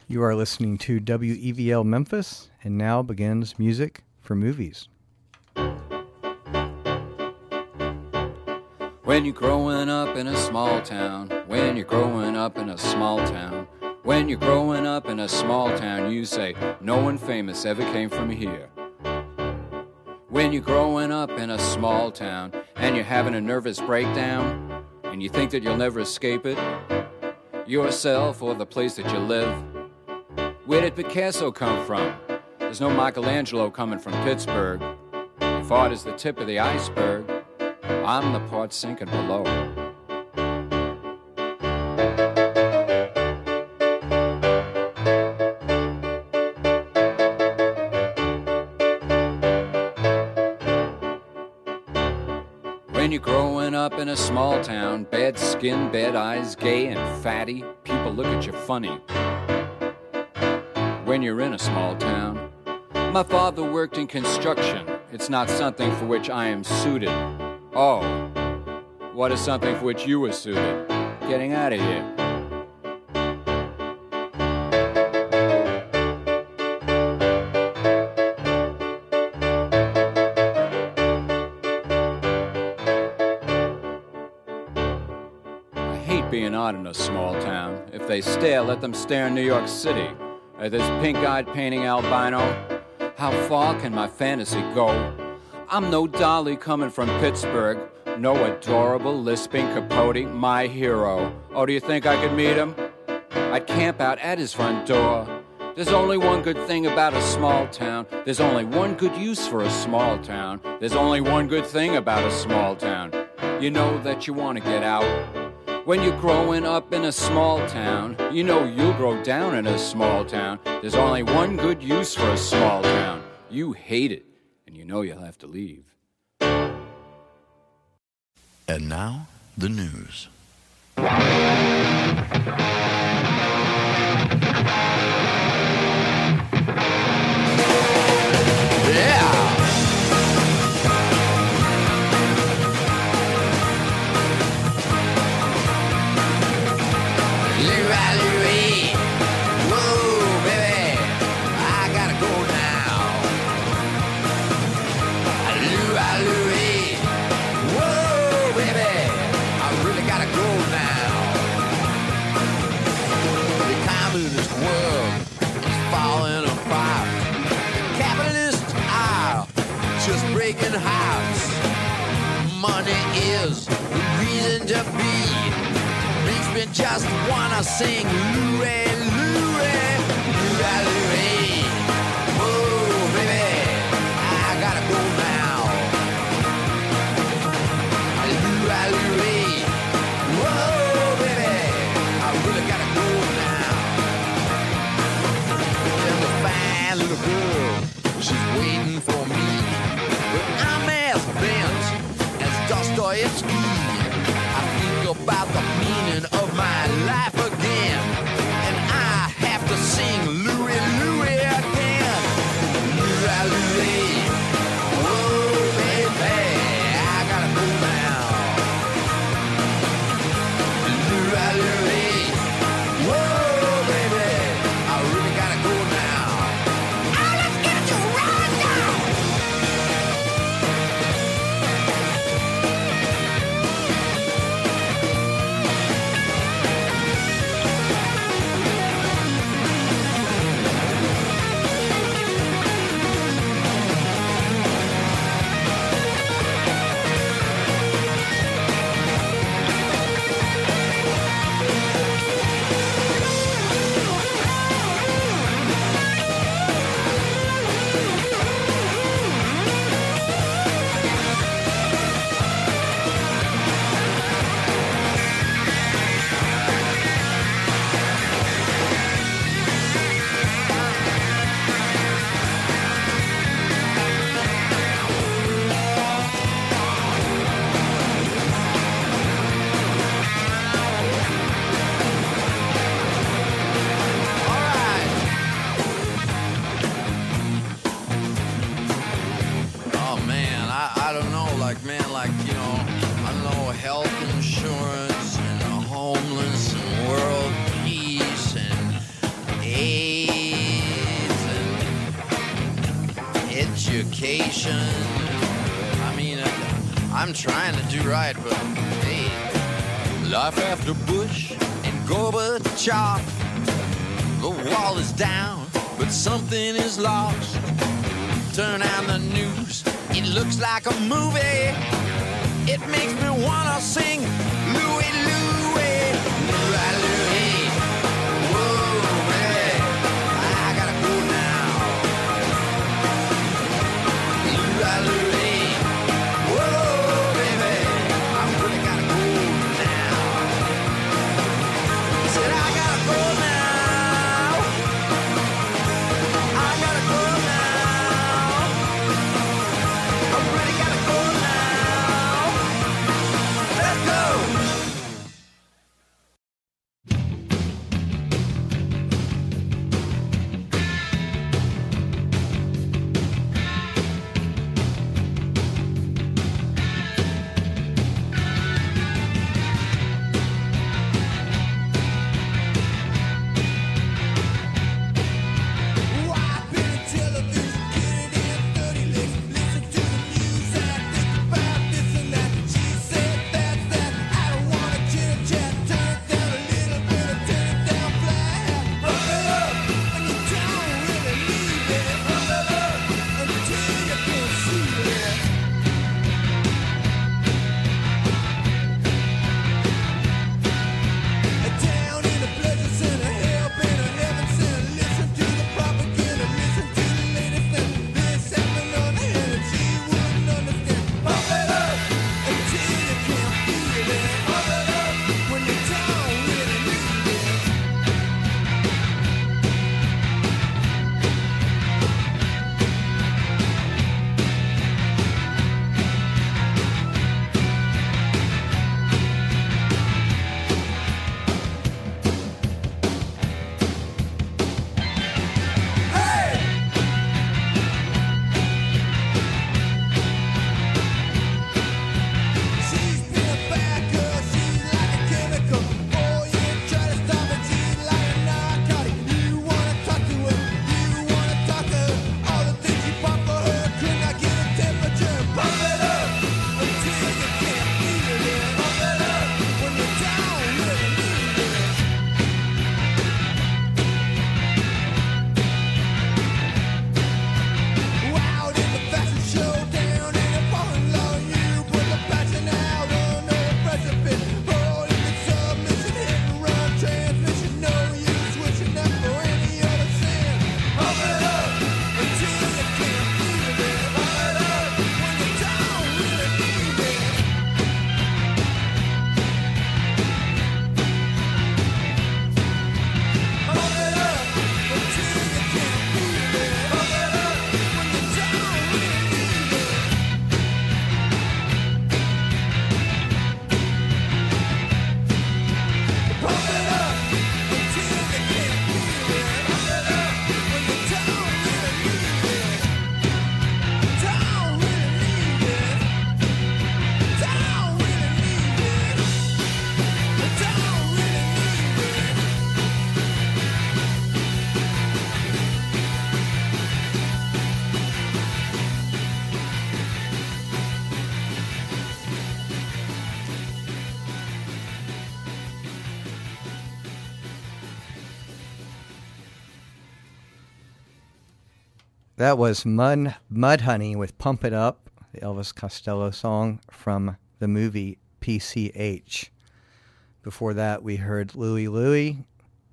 You are listening to WEVL Memphis, and now begins Music for Movies. When you're growing up in a small town, when you're growing up in a small town, when you're growing up in a small town, you say, no one famous ever came from here. When you're growing up in a small town, and you're having a nervous breakdown, and you think that you'll never escape it, yourself or the place that you live. Where did Picasso come from? There's no Michelangelo coming from Pittsburgh. If art is the tip of the iceberg, I'm the part sinking below. When you're growing up in a small town, bad skin, bad eyes, gay and fatty, people look at you funny. When you're in a small town, my father worked in construction. It's not something for which I am suited. Oh, what is something for which you were suited? Getting out of here. I hate being odd in a small town. If they stare, let them stare in New York City. This pink-eyed painting albino. How far can my fantasy go? I'm no dolly coming from Pittsburgh, no adorable lisping Capote, my hero. Oh, do you think I could meet him? I'd camp out at his front door. There's only one good thing about a small town. There's only one good use for a small town. There's only one good thing about a small town. You know that you want to get out. When you're growing up in a small town, you know you'll grow down in a small town. There's only one good use for a small town. You hate it. And you know you'll have to leave. And now, the news. Money is the reason to be. Makes me just wanna sing Louie, Louie, Louie, Louie. Whoa, baby, I gotta go now. Louie, Louie. Whoa, baby, I really gotta go now. There's a fine little girl, she's waiting for me. But I'm as bent Dostoevsky. I think about the meaning of my life again, and I have to education. I mean, I'm trying to do right, but hey, life after Bush and Gorbachev. The wall is down, but something is lost. Turn on the news, it looks like a movie. It makes me wanna sing Louie, Louie, Louie, Louie. Whoa, baby, I gotta go now. Louie, Louie. Whoa, baby, I really gotta go now. Said I gotta go now. I gotta go now. I really gotta go now. Let's go. That was Mudhoney with Pump It Up, the Elvis Costello song from the movie PCH. Before that, we heard Louie Louie,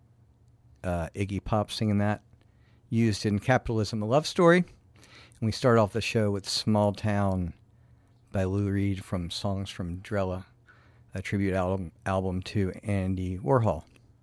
Iggy Pop singing that, used in Capitalism, a Love Story. And we start off the show with Small Town by Lou Reed from Songs from Drella, a tribute album to Andy Warhol.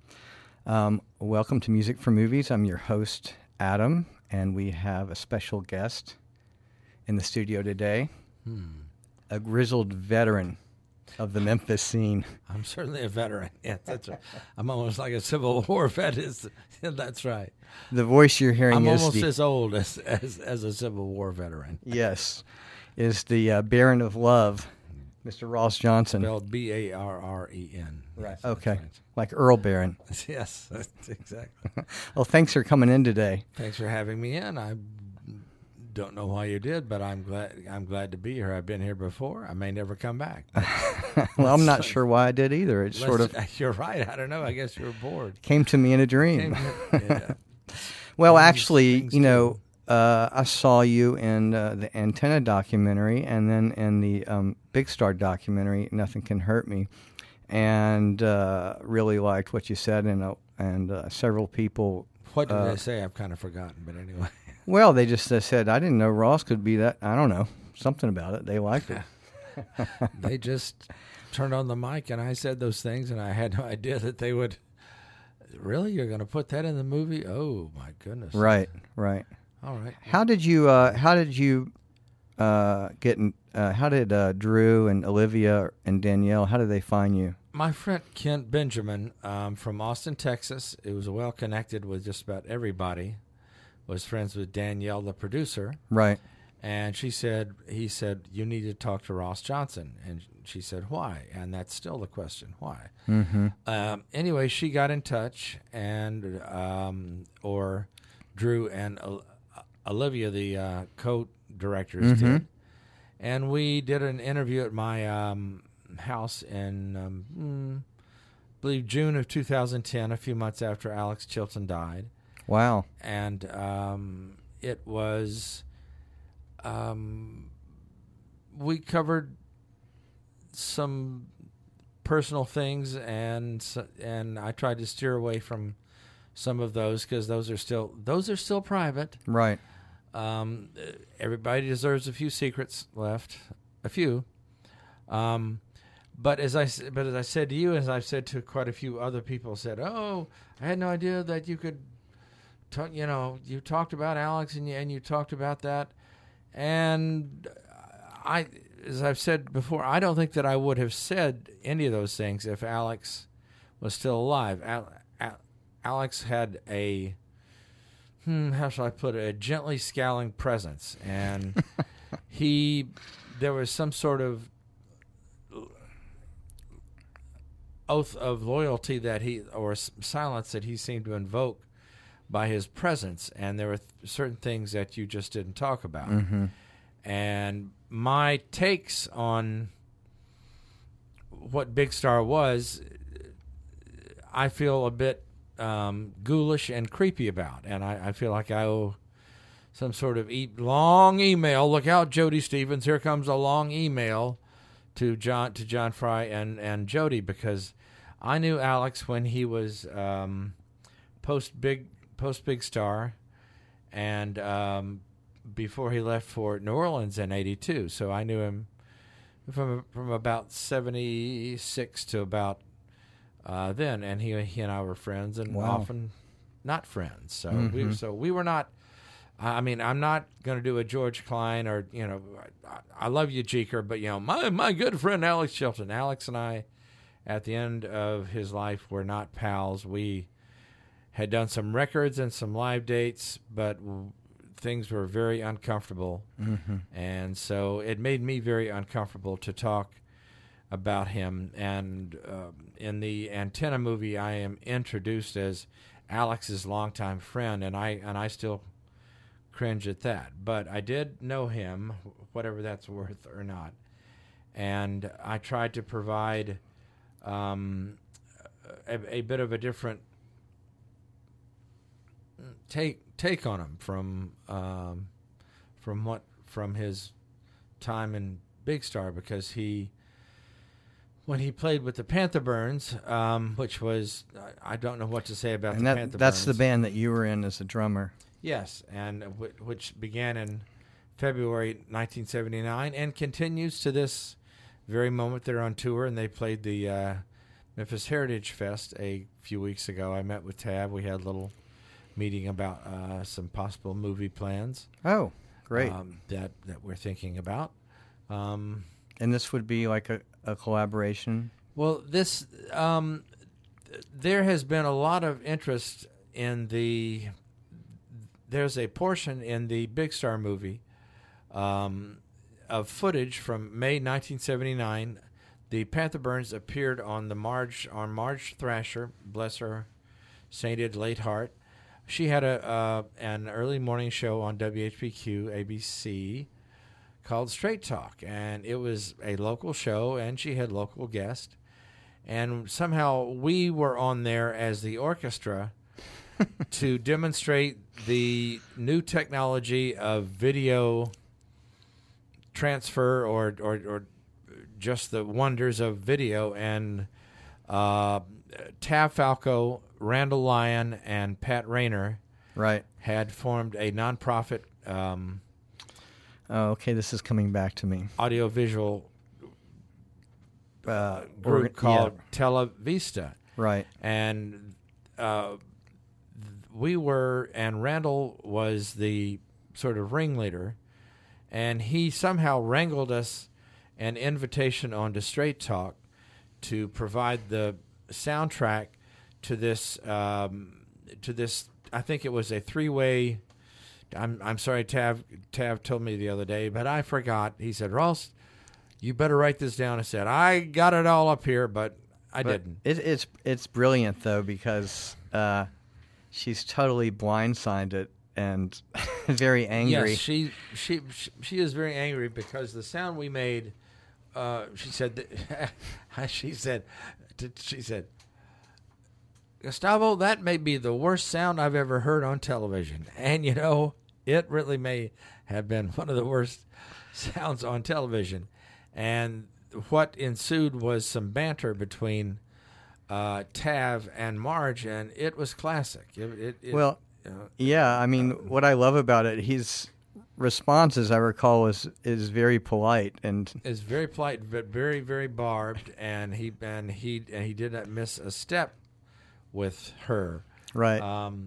Welcome to Music for Movies. I'm your host, Adam, and we have a special guest in the studio today, a grizzled veteran of the Memphis scene. I'm certainly a veteran. Yeah, that's right. I'm almost like a Civil War vet. That's right. The voice you're hearing I'm is almost as old as a Civil War veteran. Yes, is the Baron of Love, Mr. Ross Johnson. Spelled Barren. Right. Yes, Okay. right. Like Earl Barron. Yes, that's exactly. Well, thanks for coming in today. Thanks for having me in. I don't know why you did, but I'm glad to be here. I've been here before. I may never come back. Well, I'm not sure why I did either. It sort of You're right. I don't know. I guess you were bored. came to me in a dream. Yeah. Well, Things- actually, things you know, I saw you in the Antenna documentary, and then in the Big Star documentary, Nothing Can Hurt Me, and really liked what you said, and several people. What did they say? I've kind of forgotten, but anyway. Well, they just said, I didn't know Ross could be that. I don't know, something about it. They liked it. They just turned on the mic, and I said those things, and I had no idea that they would. Really, you're going to put that in the movie? Oh my goodness! Right. All right. How did you get in? How did Drew and Olivia and Danielle? How did they find you? My friend Kent Benjamin from Austin, Texas, who was well connected with just about everybody, was friends with Danielle, the producer, Right. and he said, you need to talk to Ross Johnson, and she said, why? And that's still the question, why? Mm-hmm. Anyway, she got in touch, and or Drew and Olivia, the co-directors, did, and we did an interview at my house in, I believe, June of 2010, a few months after Alex Chilton died. Wow. And it was, we covered some personal things, and I tried to steer away from some of those because those are still private. Right. Everybody deserves a few secrets left, a few. But as I said to you, as I've said to quite a few other people, said, "Oh, I had no idea that you could." You talked about Alex and you talked about that, and as I've said before, I don't think that I would have said any of those things if Alex was still alive. Alex had a, how shall I put it, a gently scowling presence, and there was some sort of oath of loyalty or silence that he seemed to invoke by his presence, and there were certain things that you just didn't talk about. Mm-hmm. And my takes on what Big Star was, I feel a bit ghoulish and creepy about, and I feel like I owe some sort of long email. Look out, Jody Stevens! Here comes a long email to John Fry and Jody, because I knew Alex when he was post Big Star, and before he left for New Orleans in '82. So I knew him from about '76 to about then, and he and I were friends, and often not friends. So we were not. I mean, I'm not going to do a George Klein or I love you, Jeeker, but my good friend Alex Chilton. Alex and I, at the end of his life, were not pals. We had done some records and some live dates, but things were very uncomfortable. Mm-hmm. And so it made me very uncomfortable to talk about him. And in the Antenna movie, I am introduced as Alex's longtime friend, and I still cringe at that. But I did know him, whatever that's worth or not. And I tried to provide a bit of a different take on him from his time in Big Star, because when he played with the Panther Burns, which was, I don't know what to say about and the Panther Burns. That's the band that you were in as a drummer. Yes, and which began in February 1979 and continues to this very moment. They're on tour, and they played the Memphis Heritage Fest a few weeks ago. I met with Tab. We had a little meeting about some possible movie plans. Oh, great. That we're thinking about. And this would be like a collaboration? Well, this there has been a lot of interest in there's a portion in the Big Star movie of footage from May 1979. The Panther Burns appeared on Marge Thrasher, bless her sainted late heart, she had an early morning show on WHPQ ABC called Straight Talk, and it was a local show, and she had local guests, and somehow we were on there as the orchestra to demonstrate the new technology of video transfer or just the wonders of video. And Tav Falco, Randall Lyon, and Pat Rayner Right. had formed a nonprofit Oh, okay, this is coming back to me. audiovisual Organ- group called yeah, Tela Vista. right. And and Randall was the sort of ringleader, and he somehow wrangled us an invitation onto Straight Talk to provide the soundtrack to this. I think it was a 3-way. I'm sorry, Tav told me the other day, but I forgot. He said, Ross, you better write this down. I said, I got it all up here, but I didn't. It's brilliant though, because she's totally blindsided and very angry. Yes, she is very angry because the sound we made. She said, she said, Gustavo, that may be the worst sound I've ever heard on television. And, it really may have been one of the worst sounds on television. And what ensued was some banter between Tav and Marge, and it was classic. Yeah, I mean, what I love about it, his response, as I recall, is very polite and is very polite, but very, very barbed, and he did not miss a step with her. right.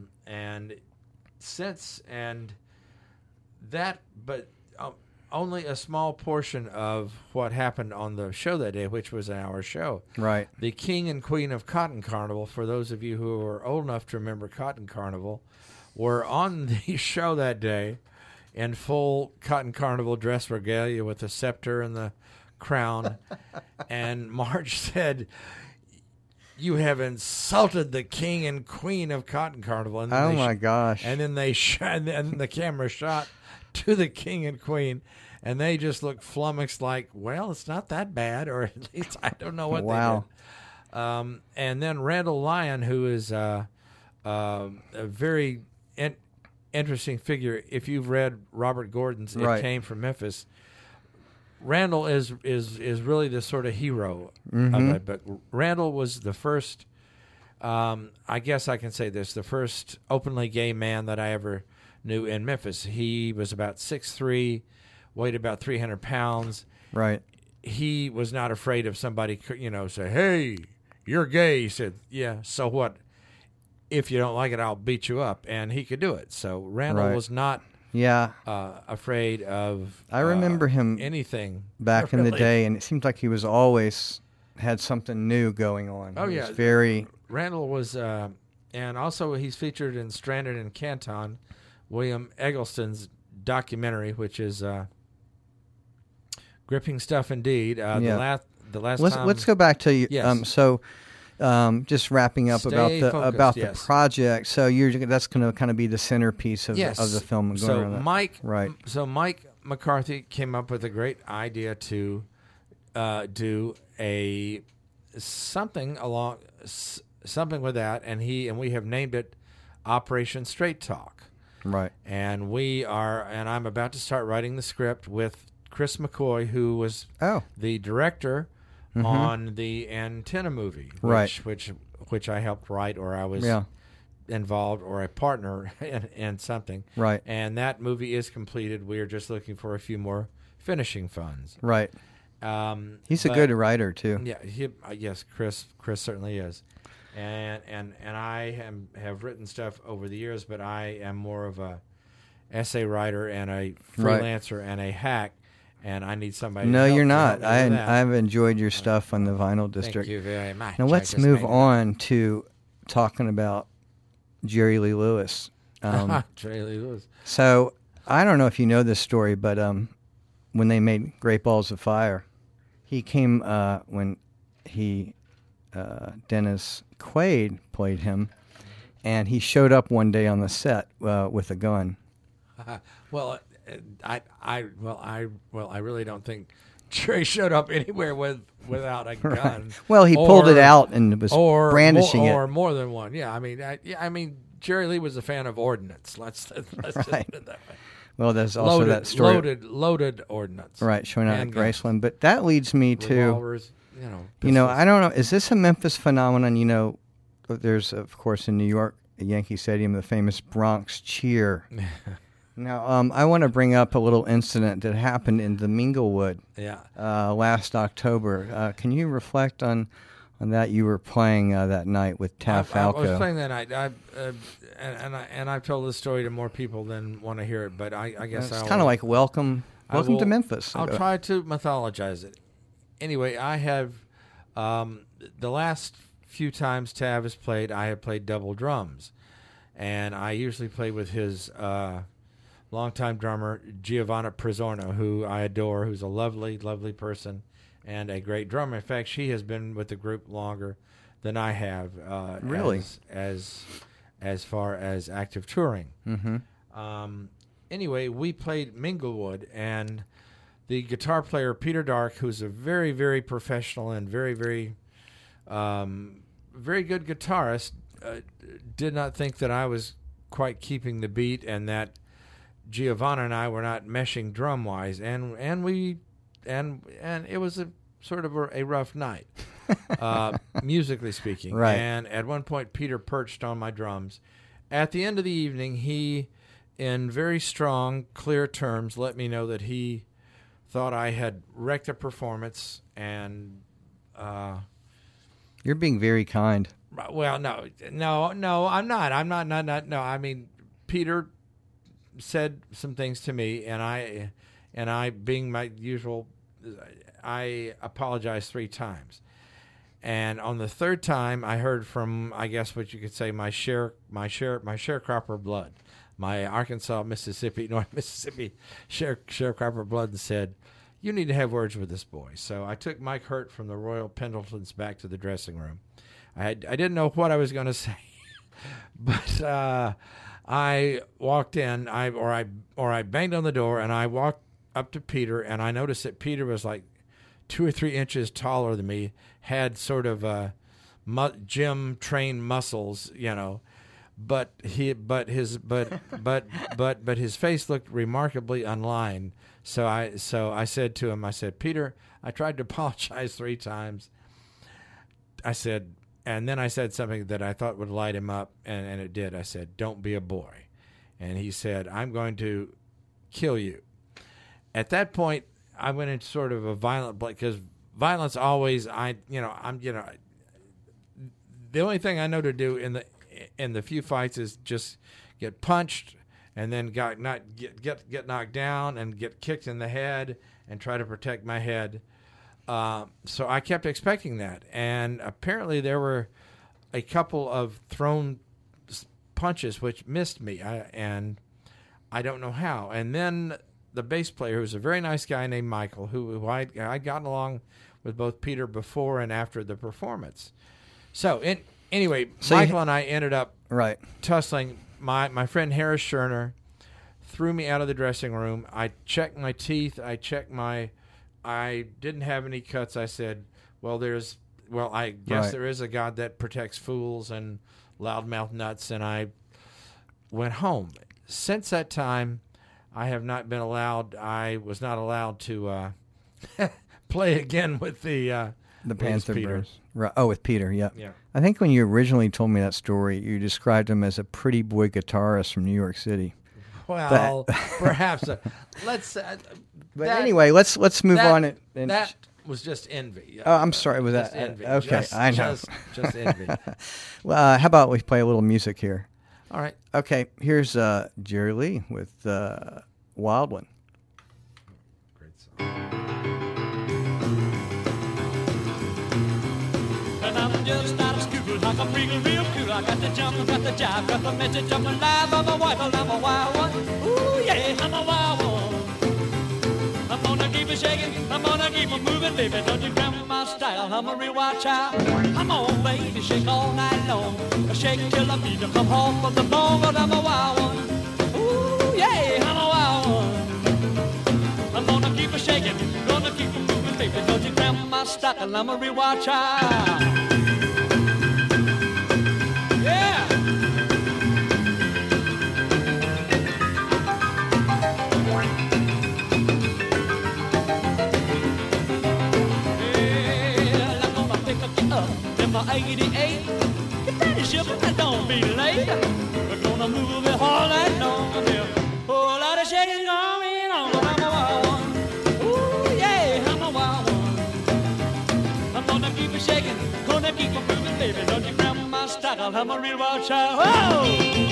Only a small portion of what happened on the show that day, which was an hour show. Right. The King and Queen of Cotton Carnival, for those of you who are old enough to remember Cotton Carnival, were on the show that day in full Cotton Carnival dress regalia with the scepter and the crown. And Marge said, "You have insulted the King and Queen of Cotton Carnival." And Oh my gosh. And then and then the camera shot to the King and Queen, and they just looked flummoxed, like, "Well, it's not that bad," or at least I don't know what Wow. they did. And then Randall Lyon, who is a very interesting figure. If you've read Robert Gordon's "It Right. Came from Memphis," Randall is really the sort of hero of it. But Randall was the first, I guess I can say this, the first openly gay man that I ever knew in Memphis. He was about 6'3", weighed about 300 pounds. Right. He was not afraid of somebody, say, "Hey, you're gay." He said, "Yeah, so what? If you don't like it, I'll beat you up." And he could do it. So Randall Right. was not Yeah. afraid of I remember him anything back in the really. day, and it seemed like he was always had something new going on. Oh, He yeah. was very Randall was, and also he's featured in Stranded in Canton, William Eggleston's documentary, which is gripping stuff indeed. Yeah. The last Let's time. let's go back to you. Yes. Just wrapping up Stay about focused, the yes. project. So that's going to kind of be the centerpiece of Yes. of the film. Going So around that. Mike, Right. So Mike McCarthy came up with a great idea to do something with that, and we have named it Operation Straight Talk. Right. And I'm about to start writing the script with Chris McCoy, who was Oh. the director on the Antenna movie, Right. which I helped write, or I was Yeah. involved, or a partner in something. Right. And that movie is completed. We are just looking for a few more finishing funds. Right. He's a But- good writer too. Yeah, yes, Chris certainly is, and I have written stuff over the years, but I am more of a essay writer and a Right. freelancer and a hack, and I need somebody. No, to you're help not. me with that. I've enjoyed your stuff on the Vinyl District. Thank you very much. Now I let's just move made it on to talking about Jerry Lee Lewis. up. Jerry Lee Lewis. So I don't know if you know this story, but when they made Great Balls of Fire, he came when Dennis Quaid played him, and he showed up one day on the set with a gun. Well, I really don't think Jerry showed up anywhere without a gun. Right. Well, he pulled it out and was brandishing it. Or more than one. Yeah, I mean, Jerry Lee was a fan of ordnance. Let's just put it that way. Well, there's also that story. Loaded ordnance. Right, showing out at Graceland. But that leads me to, revolvers, I don't know, is this a Memphis phenomenon? There's, of course, in New York, at Yankee Stadium, the famous Bronx Cheer. Now, I want to bring up a little incident that happened in the Minglewood last October. Can you reflect on that? You were playing that night with Tav Falco. I was playing that night, and I've told this story to more people than want to hear it, but I guess it's kind of like welcome to Memphis. I'll try to mythologize it. Anyway, I have the last few times Tav has played, I have played double drums, and I usually play with his longtime drummer Giovanna Prisorno, who I adore, who's a lovely, lovely person and a great drummer. In fact, she has been with the group longer than I have. Really? As far as active touring. Mm-hmm. Anyway, we played Minglewood, and the guitar player Peter Dark, who's a very, very professional and very, very, very good guitarist, did not think that I was quite keeping the beat, and that Giovanna and I were not meshing drum wise, and it was a sort of a rough night, musically speaking. Right. And at one point, Peter perched on my drums. At the end of the evening, he, in very strong, clear terms, let me know that he thought I had wrecked a performance, and you're being very kind. Well, no, I'm not. No, I mean, Peter said some things to me, and I, being my usual, I apologized 3 times. And on the 3rd time, I heard from, I guess what you could say, my sharecropper blood, my Arkansas, Mississippi, North Mississippi sharecropper blood, and said, "You need to have words with this boy." So I took Mike Hurt from the Royal Pendletons back to the dressing room. I didn't know what I was going to say, but I walked in, I banged on the door, and I walked up to Peter, and I noticed that Peter was like 2 or 3 inches taller than me, had sort of gym trained muscles, but his face looked remarkably unlined. So I said to him, "Peter, I tried to apologize 3 times." I said, and then I said something that I thought would light him up, and it did. I said, "Don't be a boy." And he said, "I'm going to kill you." At that point, I went into sort of a violent, because violence always, the only thing I know to do in the few fights is just get punched, and then get knocked down and get kicked in the head and try to protect my head. So I kept expecting that, and apparently there were a couple of thrown punches which missed me, and I don't know how. And then the bass player, who's a very nice guy named Michael, who I'd gotten along with both Peter before and after the performance. So anyway, Michael and I ended up tussling. My friend Harris Scherner threw me out of the dressing room. I checked my teeth. I didn't have any cuts. I said, I guess there is a God that protects fools and loudmouth nuts, and I went home. Since that time, I was not allowed to play again with the Panther Peter. Bears. Right. Oh, with Peter, yeah. Yeah. I think when you originally told me that story, you described him as a pretty boy guitarist from New York City. Well, perhaps. Anyway, let's move on. That was just envy. Oh, I'm sorry. Was that envy? Okay, I know. Just envy. Well, how about we play a little music here? All right. Okay, here's Jerry Lee with Wild One. Great song. And I'm just out of school, like I'm feeling real cool. I got the jump, got the jive, got the message up alive. I'm a wild one, I'm a wild one. Ooh, yeah, I'm a wild one. I'm gonna keep it shaking, I'm gonna keep it moving, baby. Don't you grab my style. I'm a real wild child. Come on, baby, shake all night long. Shake till the beat come off of the bone, but I'm a wild one. Ooh, yeah, I'm a wild one. I'm gonna keep a shaking, gonna keep a moving, baby. Don't you grab my style. I'm a real wild child. Yeah. Number 88, get ready, ship, and don't be late. We're gonna move it all night long. There's a whole lot of shaking going on, but I'm a wild one. Ooh, yeah, I'm a wild one. I'm gonna keep it shaking, gonna keep it moving, baby. Don't you grab my style, I'm a real wild child. Whoa!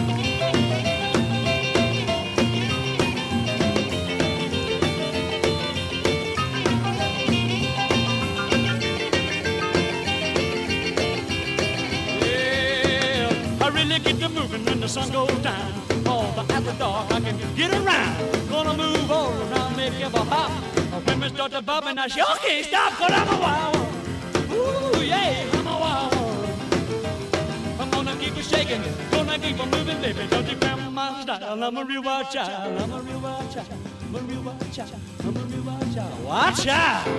Get to moving when the sun goes down. Oh, but after dark I can get around. Gonna move all around, make it a hop. When we start to bob and I sure can't stop, 'cause I'm a wild one. Ooh, yeah, I'm a wild one. I'm gonna keep it shaking, gonna keep it moving, baby. Don't you grab my style. I'm a real wild child. I'm a real wild child. I'm a real wild child. I'm a real wild child. Watch out!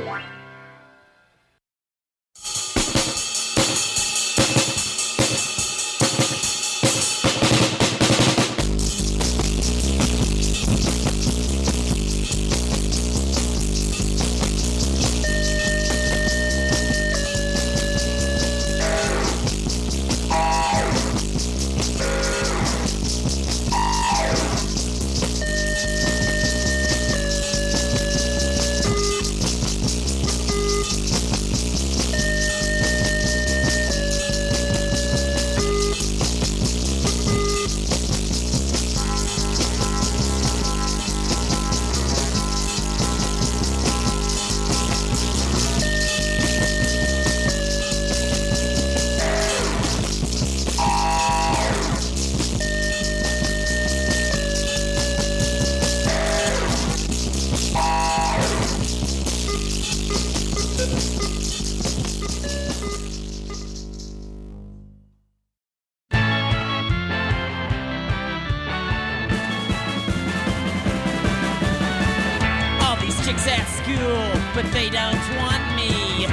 chicks at school, but they don't want me.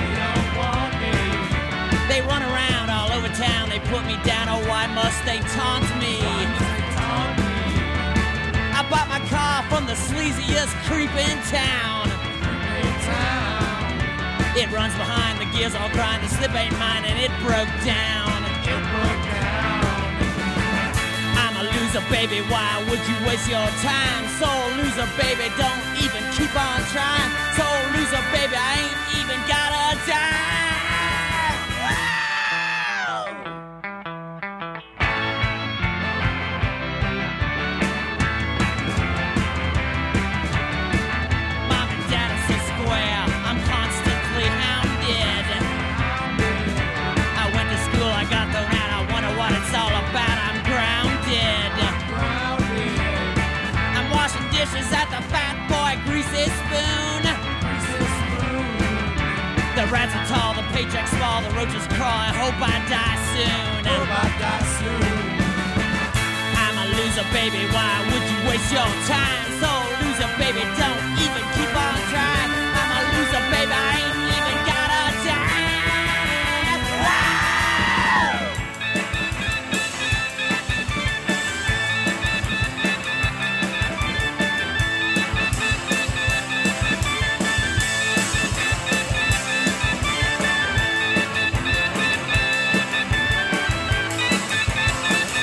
They run around all over town, they put me down, oh why must they taunt me? I bought my car from the sleaziest creep in town. It runs behind, the gears all grind, the slip ain't mine and it broke down. I'm a loser, baby, why would you waste your time? Soul loser, baby, don't even keep on trying. Soul loser, baby, I ain't even got a dime. Mom and Dad are so square, I'm constantly hounded. I went to school, I got thrown out, I wonder what it's all about. I'm grounded. I'm washing dishes at the Fat Boy Greasy Spoon. The rats are tall, the paycheck's small, the roaches crawl. I hope I die soon. I'm a loser, baby, why would you waste your time? So loser, baby, don't even keep on trying. I'm a loser, baby, I ain't even got a dime. Wow!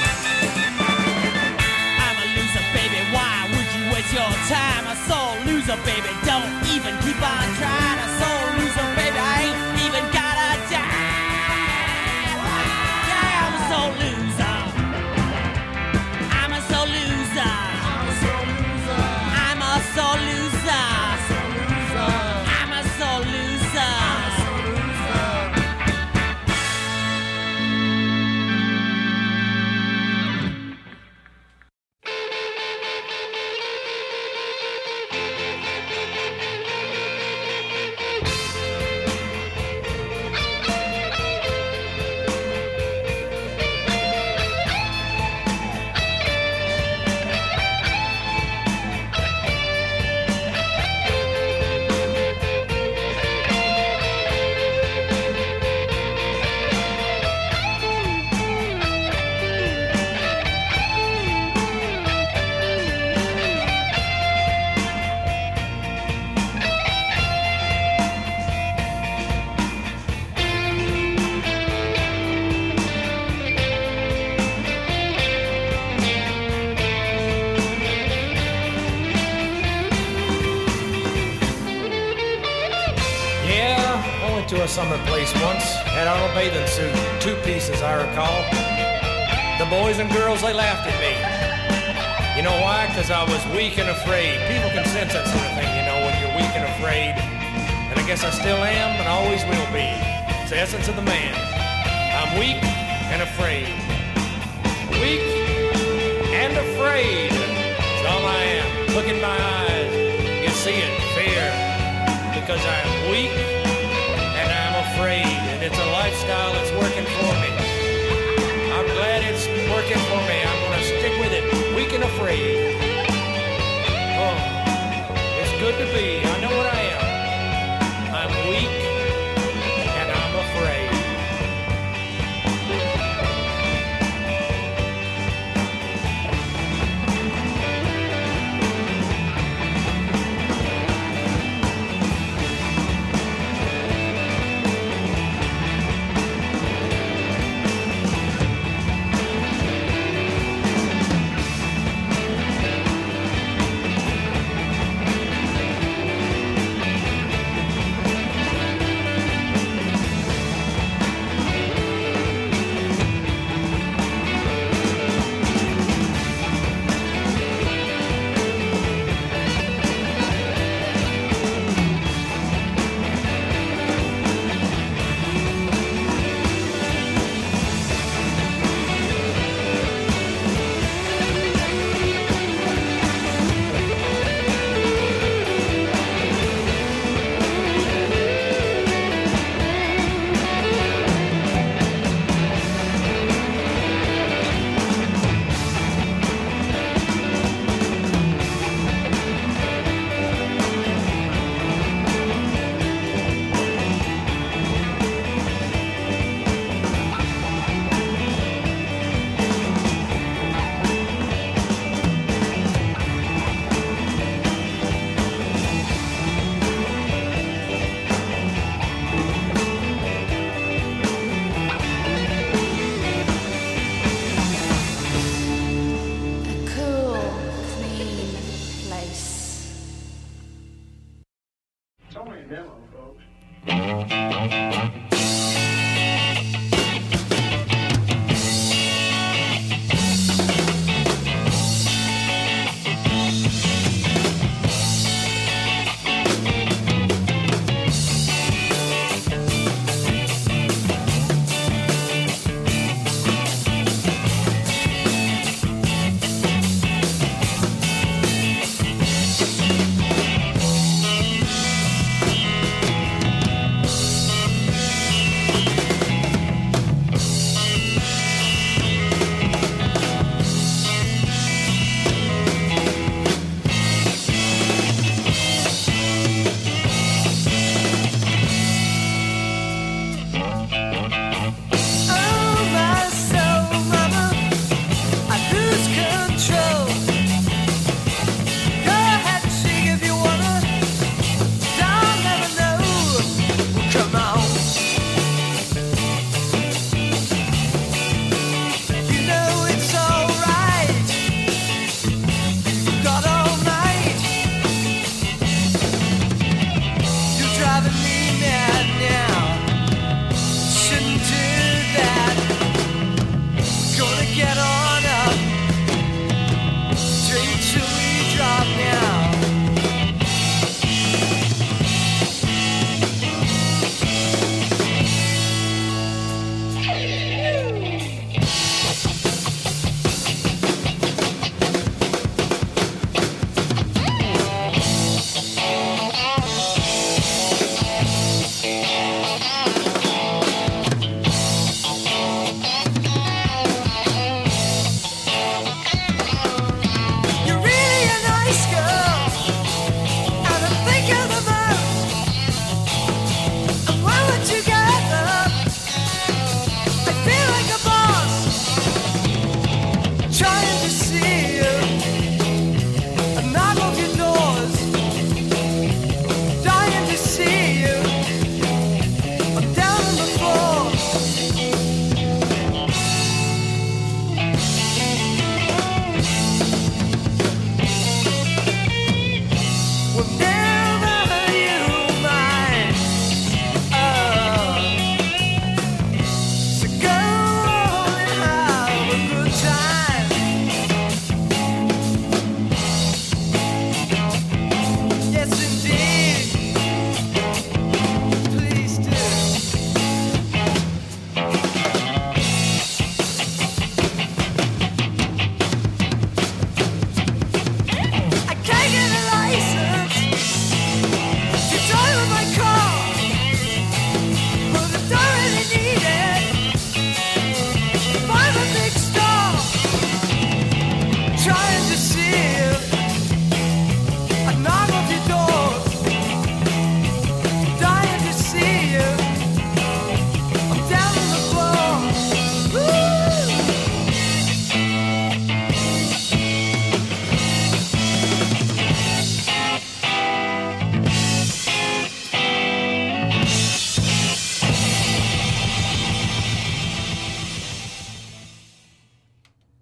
I'm a loser, baby, why would you waste your time? A soul loser, to a summer place once, had on a bathing suit, 2 pieces I recall. The boys and girls, they laughed at me. You know why? Because I was weak and afraid. People can sense that sort of thing, you know, when you're weak and afraid. And I guess I still am and always will be. It's the essence of the man. I'm weak and afraid. Weak and afraid. That's all I am. Look in my eyes. You see it, fear. Because I'm weak and I'm afraid. And it's a lifestyle that's working for me. I'm glad it's working for me. I'm going to stick with it. Weak and afraid. Oh, it's good to be. I know what I am. I'm weak and I'm afraid.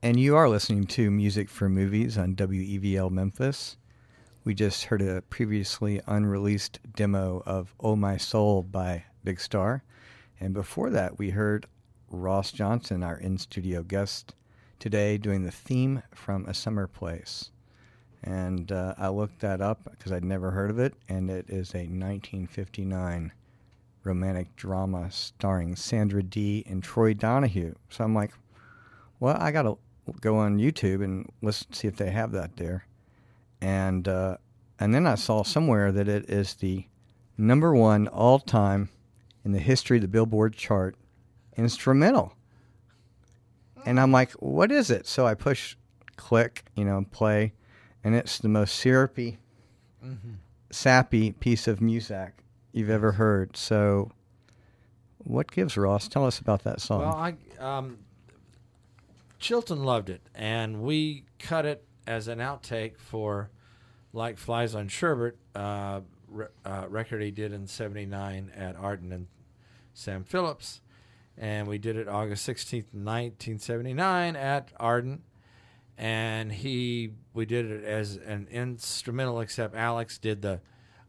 And you are listening to Music for Movies on WEVL Memphis. We just heard a previously unreleased demo of Oh My Soul by Big Star. And before that, we heard Ross Johnson, our in-studio guest today, doing the theme from A Summer Place. And I looked that up because I'd never heard of it, and it is a 1959 romantic drama starring Sandra Dee and Troy Donahue. So I'm like, well, I got to go on YouTube and listen, see if they have that there. And then I saw somewhere that it is the #1 all-time in the history of the Billboard chart instrumental. And I'm like, what is it? So I push click, play, and it's the most syrupy, sappy piece of music you've ever heard. So what gives, Ross? Tell us about that song. Well, Chilton loved it, and we cut it as an outtake for Like Flies on Sherbet, record he did in 79 at Arden and Sam Phillips. And we did it August 16th, 1979 at Arden. And we did it as an instrumental, except Alex did the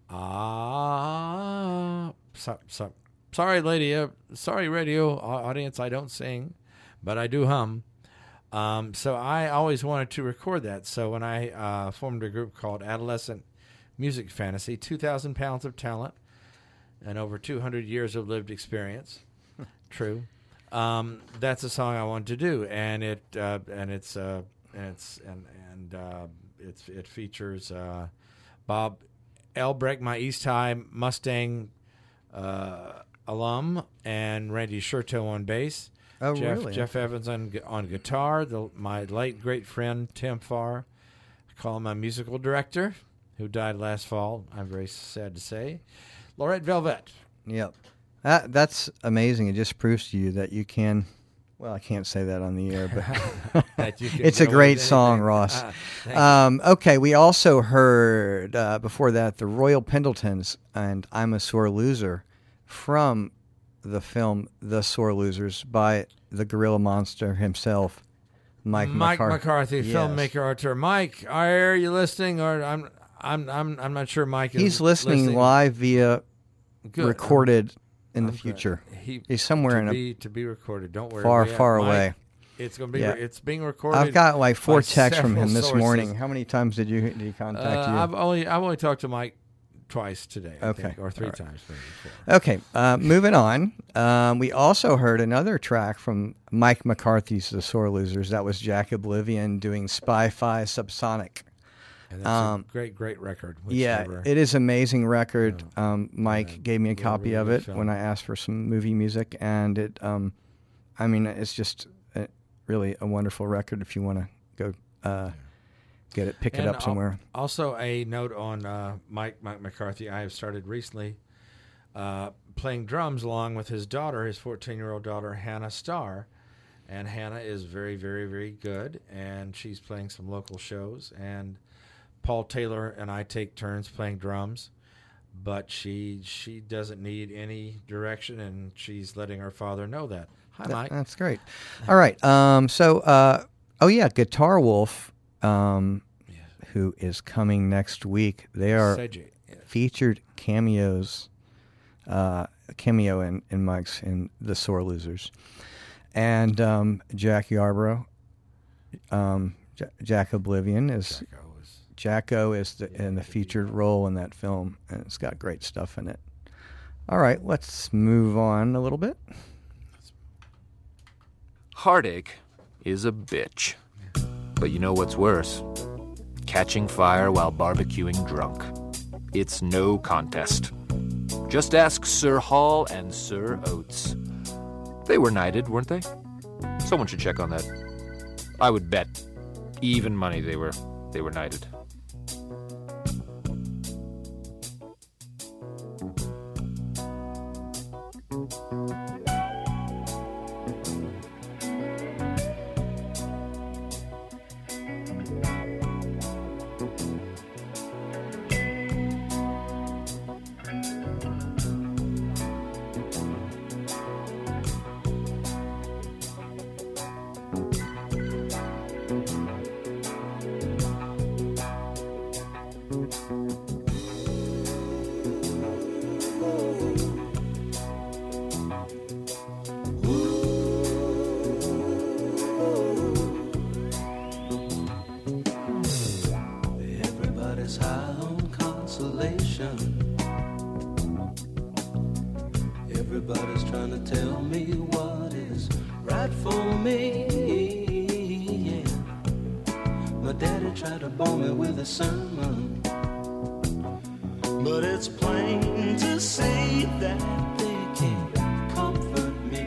sorry radio audience, I don't sing, but I do hum. So I always wanted to record that. So when I formed a group called Adolescent Music Fantasy, 2,000 pounds of talent and over 200 years of lived experience. True. That's a song I wanted to do, and it features Bob Elbrecht, my East High Mustang alum, and Randy Scherto on bass. Oh, really? Jeff Evans on guitar. My late great friend Tim Farr, I call him my musical director, who died last fall. I'm very sad to say. Laurette Velvet. Yep. That's amazing. It just proves to you that you can. Well, I can't say that on the air, but it's a great song, Ross. Okay, we also heard before that the Royal Pendletons and I'm a Sore Loser from the film The Sore Losers by the Gorilla Monster himself, Mike McCarthy, yes. filmmaker, author. Mike, are you listening? Or I'm not sure Mike is. He's listening live via recorded in the future. He's somewhere to be recorded. Don't worry. Far away. It's going to be. Yeah. It's being recorded. I've got like 4 texts from him this morning. How many times did he contact you? I've only talked to Mike twice today. I think, or 3 times maybe. 4. Okay, moving on. We also heard another track from Mike McCarthy's The Sore Losers. That was Jack Oblivion doing Spy-Fi Subsonic. And that's a great record. It is an amazing record. Mike gave me a copy of it when I asked for some movie music, and it, it's just really a wonderful record if you want to go get it, pick it up somewhere. Also, a note on Mike McCarthy. I have started recently playing drums along with his daughter, his 14-year-old daughter, Hannah Starr. And Hannah is very, very, very good, and she's playing some local shows. And Paul Taylor and I take turns playing drums, but she doesn't need any direction, and she's letting her father know that. Hi, Mike. That's great. All right. Guitar Wolf, who is coming next week. They are featured cameos, cameo in Mike's in The Sore Losers, and Jack Yarbrough. Jack Oblivion is. Jacko is in the featured role in that film, and it's got great stuff in it. All right, let's move on a little bit. Heartache is a bitch. But you know what's worse? Catching fire while barbecuing drunk. It's no contest. Just ask Sir Hall and Sir Oates. They were knighted, weren't they? Someone should check on that. I would bet even money they were knighted. to bore me with a sermon, but it's plain to see that they can't comfort me.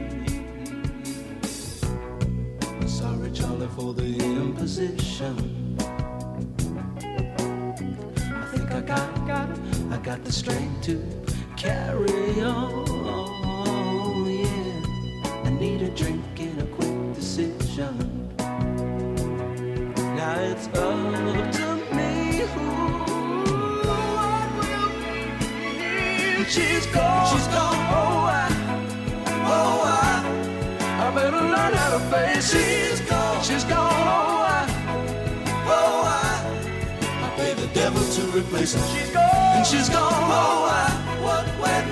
Sorry, Charlie, for the imposition. I think I got the strength to carry on, yeah. I need a drink and a quick decision. Now it's up to me who what will be. She's gone, I better learn how to face it. She's gone, I pay the devil to replace her. She's gone, and she's gone, what went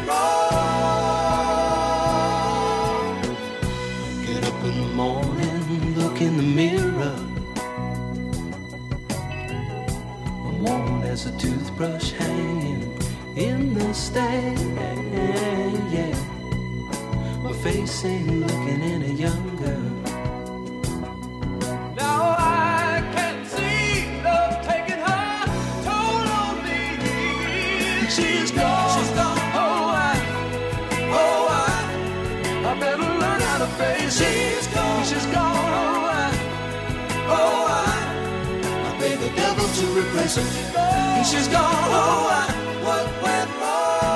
wrong? Get up in the morning, look in the mirror. I'm worn as a toothbrush hanging in the stand, yeah. My face ain't looking any younger. Now I can see love taking her toll on me. She's gone, I better learn how to face it. She's gone, I pay the devil to replace her. And she's gone, what went wrong?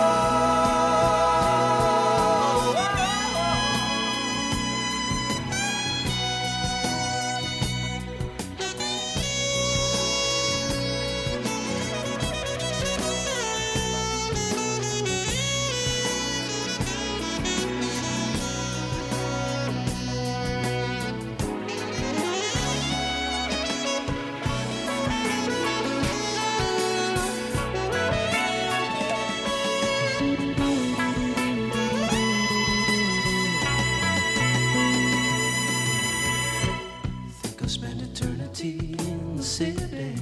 In the city,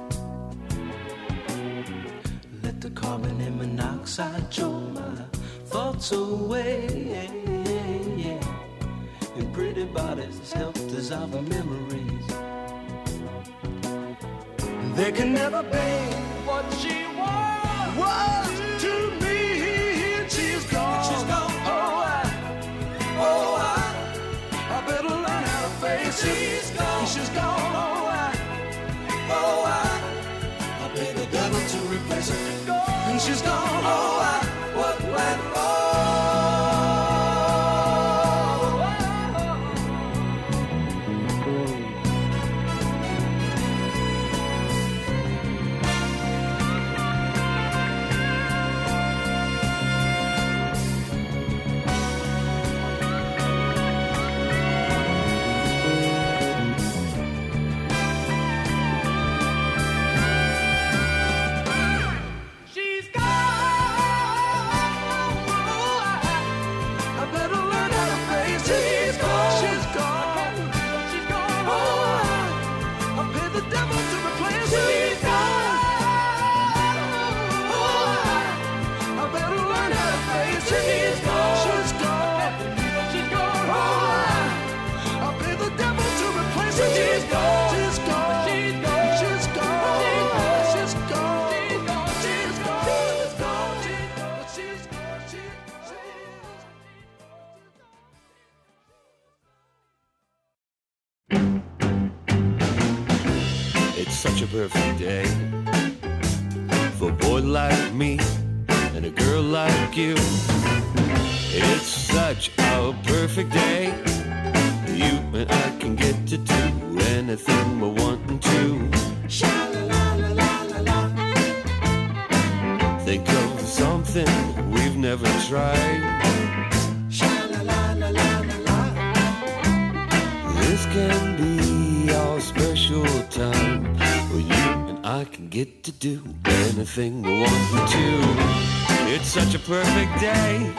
let the carbon and monoxide choke my thoughts away, and pretty bodies help dissolve the memories. There can never be what she was to me. She's gone, I better learn how to face it. She's gone, I pay the devil to replace her. And she's gone, what went Such a perfect day for a boy like me and a girl like you. It's such a perfect day. You and I can get to do anything we're wanting to. Sha-la-la-la-la-la-la. Think of something we've never tried. Sha-la-la-la-la-la-la. This can be our special time. Well, you and I can get to do anything we want to. It's such a perfect day.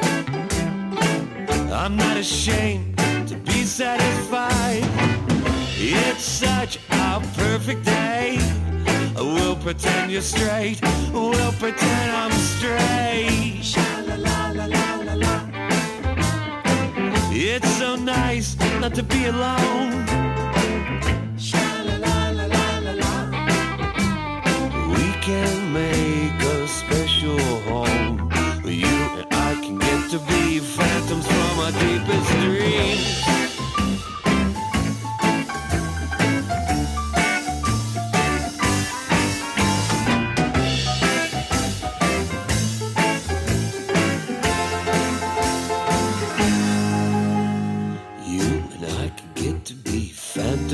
I'm not ashamed to be satisfied. It's such a perfect day. We'll pretend you're straight. We'll pretend I'm straight. Sha-la-la-la-la-la-la. It's so nice not to be alone. Sha-la-la-la-la-la-la.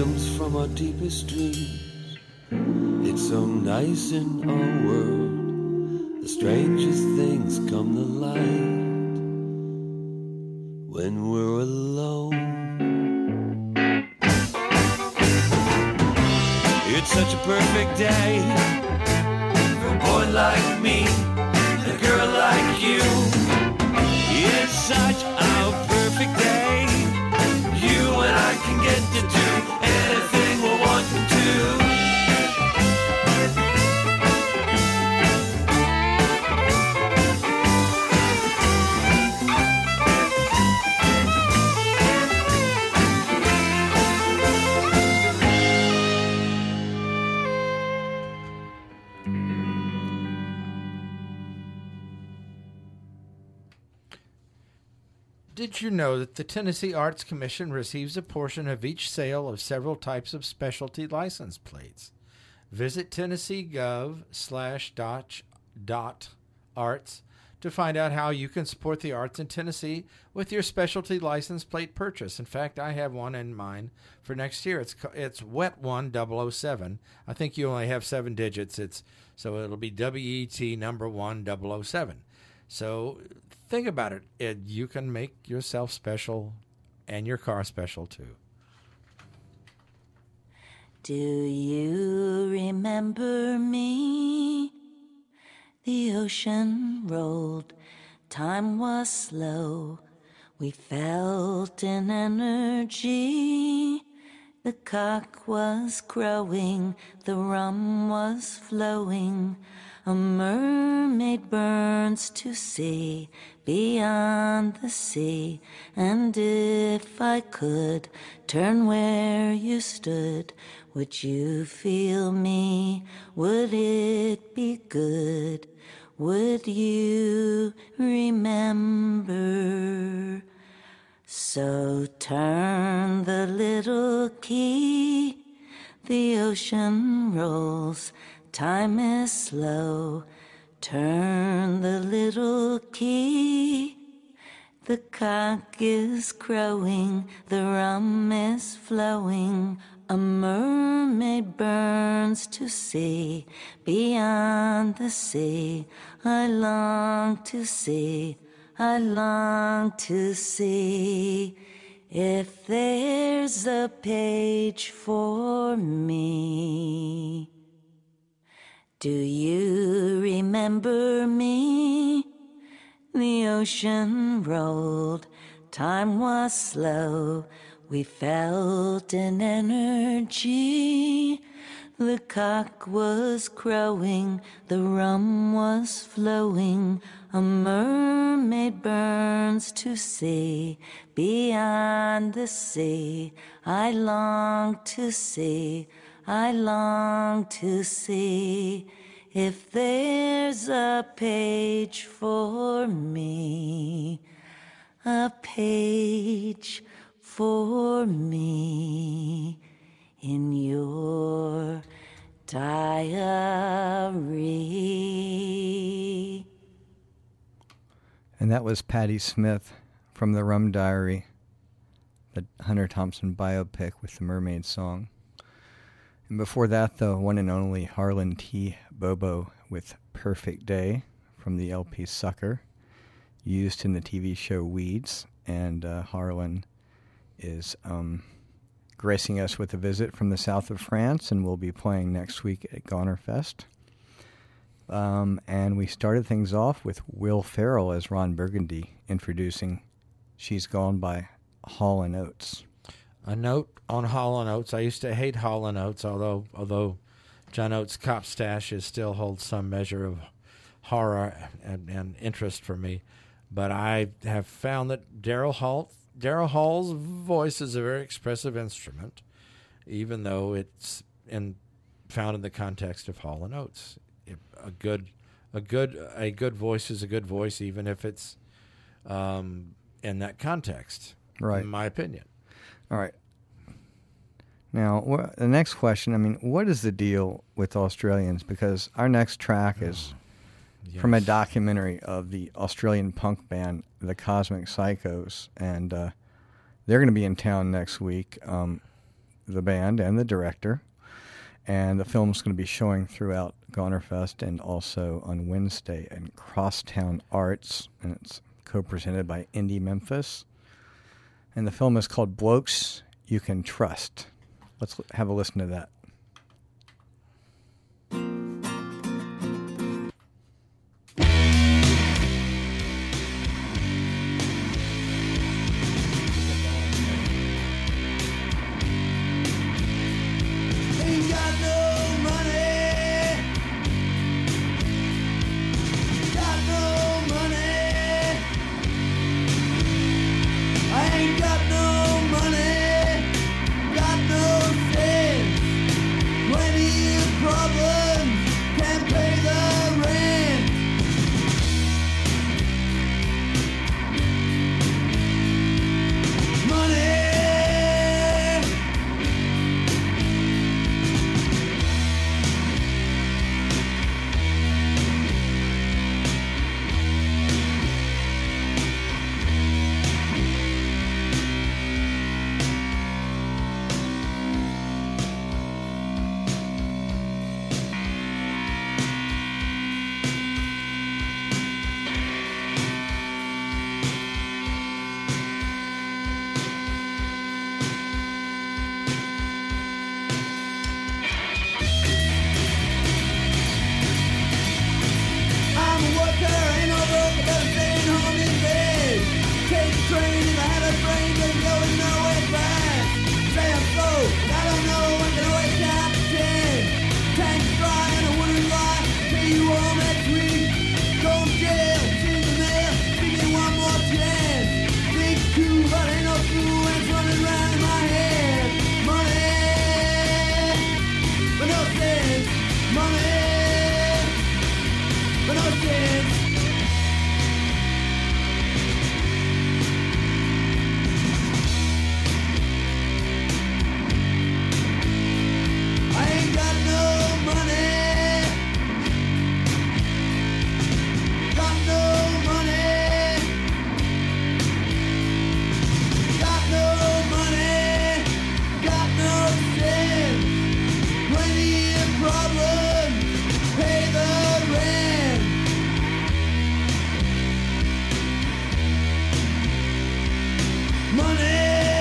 comes from our deepest dreams. It's so nice in our world. The strangest things come to light when we're alone. It's such a perfect day for a boy like me and a girl like you. It's such a perfect day. You and I can get to do anything we want to. Did you know that the Tennessee Arts Commission receives a portion of each sale of several types of specialty license plates? Visit tennessee.gov/.arts to find out how you can support the arts in Tennessee with your specialty license plate purchase. In fact, I have one in mind for next year. It's Wet One 007. I think you only have 7 digits. So it'll be WET number 1007. So think about it. You can make yourself special and your car special too. Do you remember me? The ocean rolled, time was slow. We felt an energy. The cock was crowing, the rum was flowing. A mermaid burns to see beyond the sea. And if I could turn where you stood, would you feel me? Would it be good? Would you remember? So turn the little key, the ocean rolls, time is slow. Turn the little key, the cock is crowing, the rum is flowing. A mermaid burns to see beyond the sea. I long to see, I long to see if there's a page for me. Do you remember me? The ocean rolled, time was slow. We felt an energy. The cock was crowing, the rum was flowing. A mermaid burns to see beyond the sea. I long to see, I long to see if there's a page for me, a page for me in your diary. And that was Patti Smith from The Rum Diary, the Hunter Thompson biopic with the Mermaid song. And before that, the one and only Harlan T. Bobo with Perfect Day from the LP Sucker, used in the TV show Weeds. And Harlan is gracing us with a visit from the south of France, and we'll be playing next week at Gonerfest. And we started things off with Will Ferrell as Ron Burgundy introducing She's Gone by Hall & Oates. A note on Hall & Oates. I used to hate Hall & Oates, although John Oates' Cop Stash still holds some measure of horror and interest for me. But I have found that Daryl Hall's voice is a very expressive instrument, even though it's found in the context of Hall & Oates. A good voice is a good voice, even if it's in that context. Right. In my opinion. All right. Now, the next question, I mean, what is the deal with Australians? Because our next track is from a documentary of the Australian punk band, the Cosmic Psychos, and they're going to be in town next week. the band and the director. And the film's going to be showing throughout Gonerfest and also on Wednesday at Crosstown Arts, and it's co-presented by Indie Memphis. And the film is called Blokes You Can Trust. Let's have a listen to that. Ain't got no money. Got no money. I ain't got no money. Got no sense. Plenty of problems. Can't pay the rent. Money. I'm a worker, ain't no work, but I'm staying home in bed. Take the train, if I had a brain, but it's going nowhere fast. Say I'm slow, but I don't know, I can always count to 10. Tank's dry and I wouldn't lie, pay you all next week. Go to jail, see the mail, give me one more chance. Think cool, but ain't no fool, and it's running round in my head. Money, but no sense. Money. But no sense. I ain't got no money. Got no money. Got no money. Got no sense. Plenty of problems. Pay the rent. Money.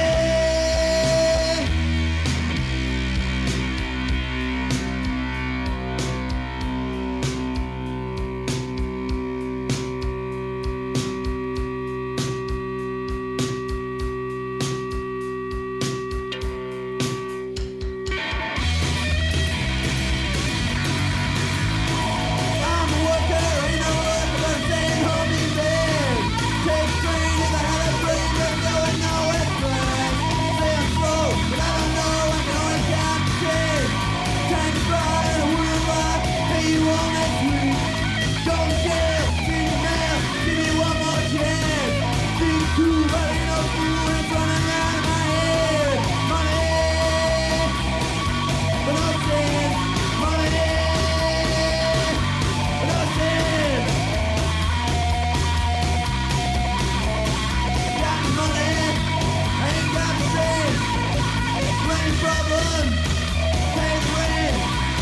I'm a worker, ain't no work, but I'm staying home in bed. Take the train, if I had a brain, but I'm going nowhere fast. Say I'm slow, but I don't know, I can only count to 10. Time's dry and I wouldn't lie, pay you all next week. Go to jail, see the mail, give me one more chance. Think cool, but ain't no fool, and it's running round in my head. Money, but no sense. Money. But no sense. Got the money, I ain't got the sense. Plenty problems, pay the rent.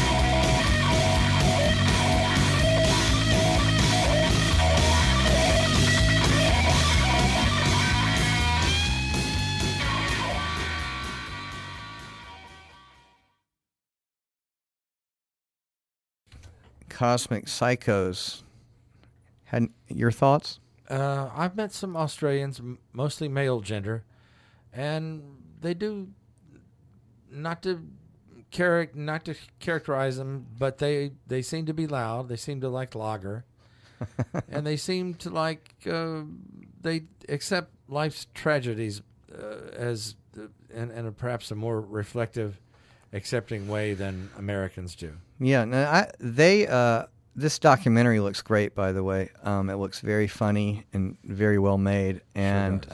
Cosmic Psychos. Had your thoughts? I've met some Australians, mostly male gender, and they do not to characterize them, but they seem to be loud. They seem to like lager, and they seem to like they accept life's tragedies as in perhaps a more reflective, accepting way than Americans do. Yeah, no, this documentary looks great, by the way. It looks very funny and very well made, and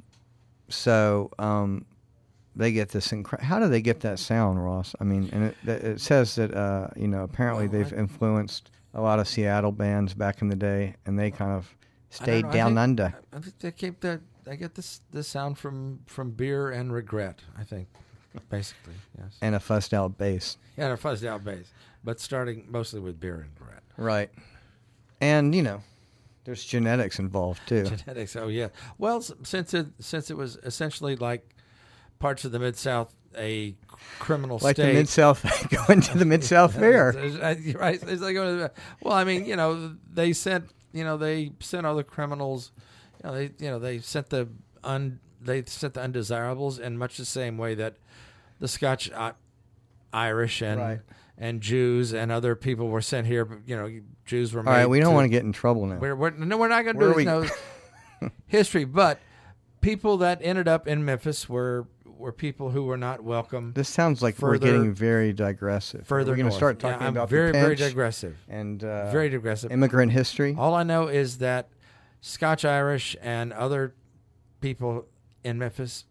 they get this how do they get that sound, Ross? I mean, and it says that apparently they've influenced a lot of Seattle bands back in the day, and they kind of stayed down under. I think they get this sound from Beer and Regret, I think. Basically, yes. And a fuzzed out bass. Yeah, and a fuzzed out bass, but starting mostly with beer and Brett. Right. And, there's genetics involved, too. Genetics, oh yeah. Well, since it was essentially like parts of the Mid-South, a criminal like state. the Mid-South, going to the Mid-South Fair. Right. It's like going to the, well, I mean, they sent all the criminals, they sent the undesirables in much the same way that the Scotch, Irish, and Jews and other people were sent here. Jews were made. All right, we don't want to get in trouble now. We're not going to do history, but people that ended up in Memphis were people who were not welcome. This sounds like we're getting very digressive. Further we're going to start talking about the pinch very digressive and very digressive immigrant history. All I know is that Scotch Irish and other people in Memphis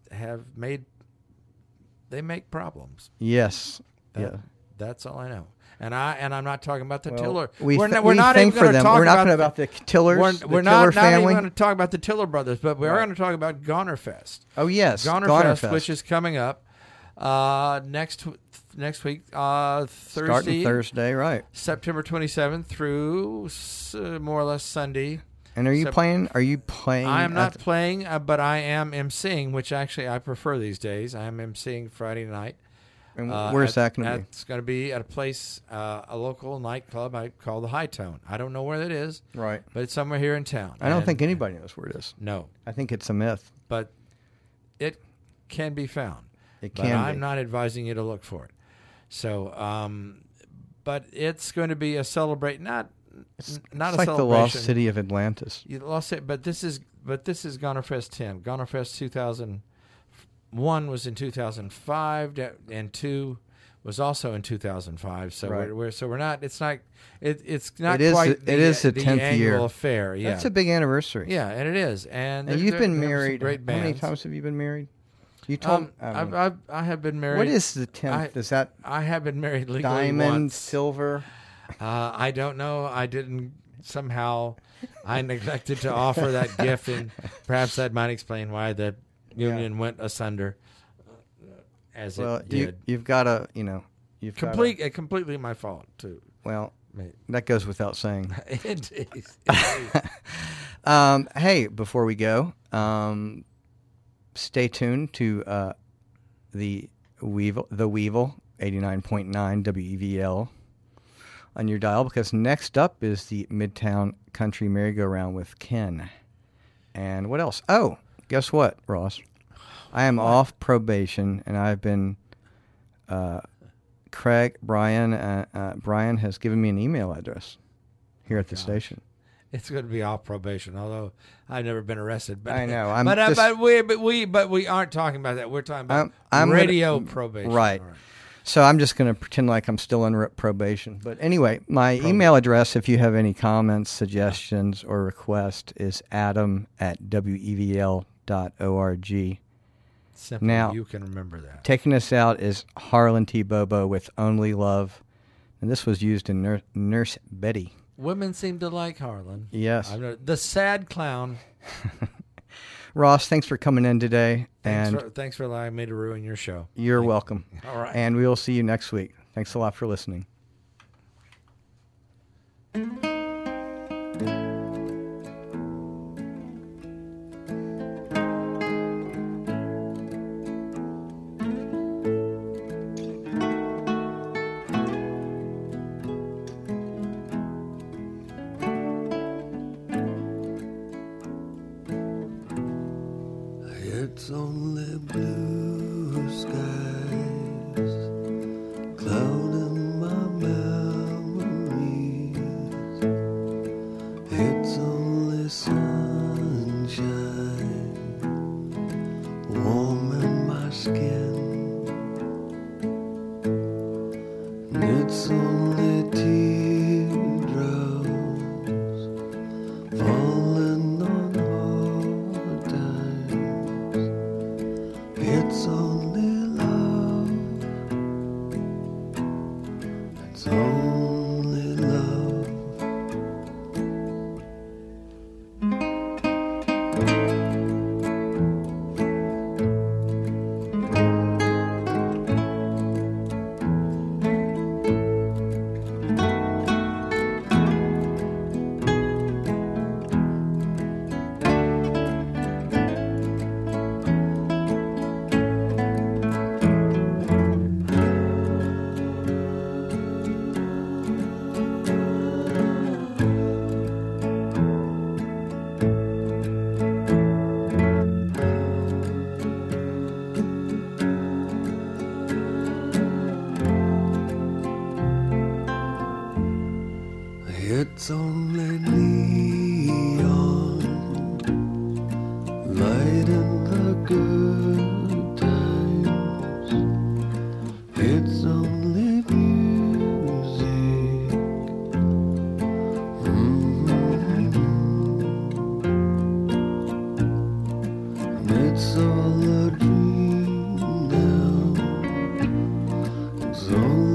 make problems. Yes. That's all I know. And I'm not talking about the Tiller. We're not even going to talk about the Tillers. We're not even going to talk about the Tiller brothers, but we are going to talk about Gonerfest. Oh yes, Gonerfest, which is coming up next week, starting Thursday, right? September 27th through more or less Sunday. And are you playing? Are you playing? I am not playing, but I am emceeing, which actually I prefer these days. I am emceeing Friday night. And where's that going to be? It's going to be at a place, a local nightclub I call the High Tone. I don't know where that is. Right. But it's somewhere here in town. I don't think anybody knows where it is. No. I think it's a myth. But it can be found. It but can I'm not advising you to look for it. So, but it's going to be a celebration, not it's a like celebration. The lost city of Atlantis. You lost it, but this is Gonerfest 10. Gonerfest 2001 was in 2005, and 2 was also in 2005. So we're not. It's not. It's not quite. It is the 10th year affair. Yeah, that's a big anniversary. Yeah, and it is. And you've been married. Great bands. How many times have you been married? You told. I have been married. What is the 10th? Is that? I have been married legally diamond, once. silver. I don't know. I didn't somehow. I neglected to offer that gift, and perhaps that might explain why the union went asunder. As it did. You've got to, you've completely my fault too. Well, that goes without saying. Indeed. Hey, before we go, stay tuned to the Weevil 89.9 WEVL on your dial, because next up is the Midtown Country Merry-Go-Round with Ken. And what else? Oh, guess what, Ross? I am off probation, and I've been Brian has given me an email address here at the station. It's going to be off probation, although I've never been arrested. But I know. But we aren't talking about that. We're talking about radio probation. Right. So I'm just going to pretend like I'm still on probation. But anyway, my email address, if you have any comments, suggestions, or requests, is adam@wevl.org. Simple. Now, you can remember that. Taking us out is Harlan T. Bobo with Only Love. And this was used in Nurse Betty. Women seem to like Harlan. Yes. The sad clown. Ross, thanks for coming in today. Thanks for allowing me to ruin your show. You're welcome. All right. And we will see you next week. Thanks a lot for listening. It's only blue skies clouding my memories. It's only sunshine warming my skin. And it's only teardrops falling on hard times. It's only love. It's only love. It's only neon, light in the good times. It's only music. It's all a dream now. It's only